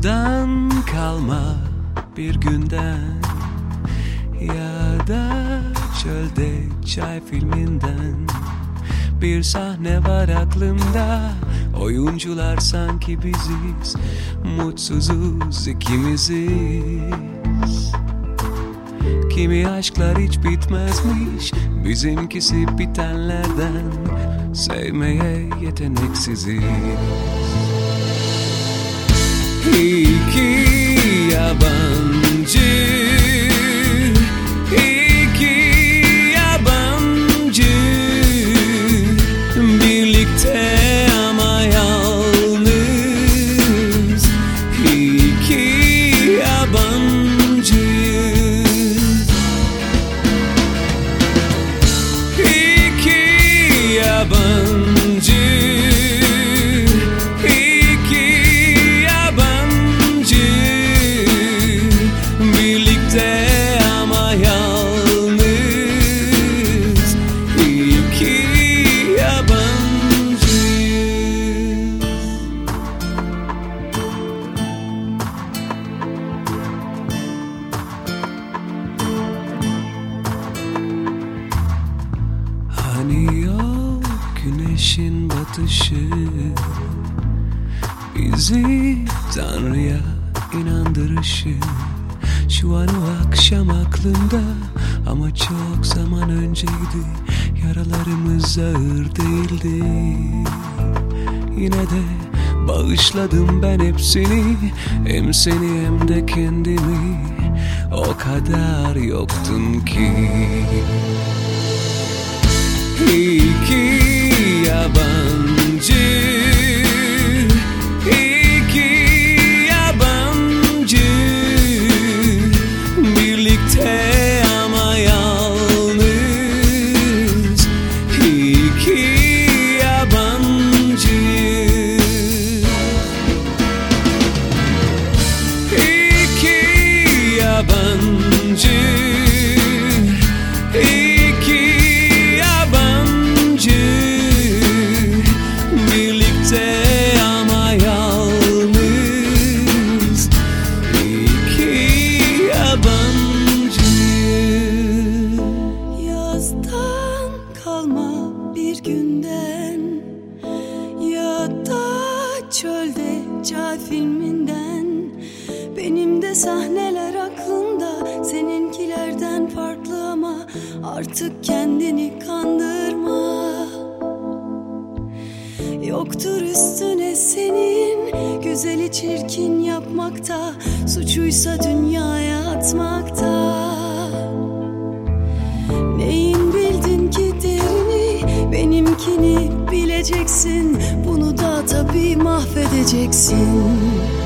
Yarıdan kalma bir günden ya da çölde çay filminden bir sahne var aklımda. Oyuncular sanki biziz, mutsuzuz ikimiziz. Kimi aşklar hiç bitmezmiş, bizimkisi bitenlerden. Sevmeye yeteneksiziz. İki yabancı, iki yabancı, birlikte ama yalnız. İki yabancı, iki yabancı. Hani yok güneşin batışı bizi Tanrı'ya inandırışı. Şu an o akşam aklımda ama çok zaman önceydi. Yaralarımız ağır değildi. Yine de bağışladım ben hepsini, hem seni hem de kendimi. O kadar yoktun ki. İki yabancı, iki yabancı, birlikte ama yalnız. İki yabancı, iki yabancı. Yazdan kalma bir günden ya da çölde çay filminden. Benim de sahneler aklımda, seninkilerden farklı ama artık kendini kandırma. Yoktur üstüne senin, güzeli çirkin yapmakta, suçuysa dünyaya atmakta. Neyin bildin ki derini, benimkini bileceksin. Bunu da tabii mahvedeceksin.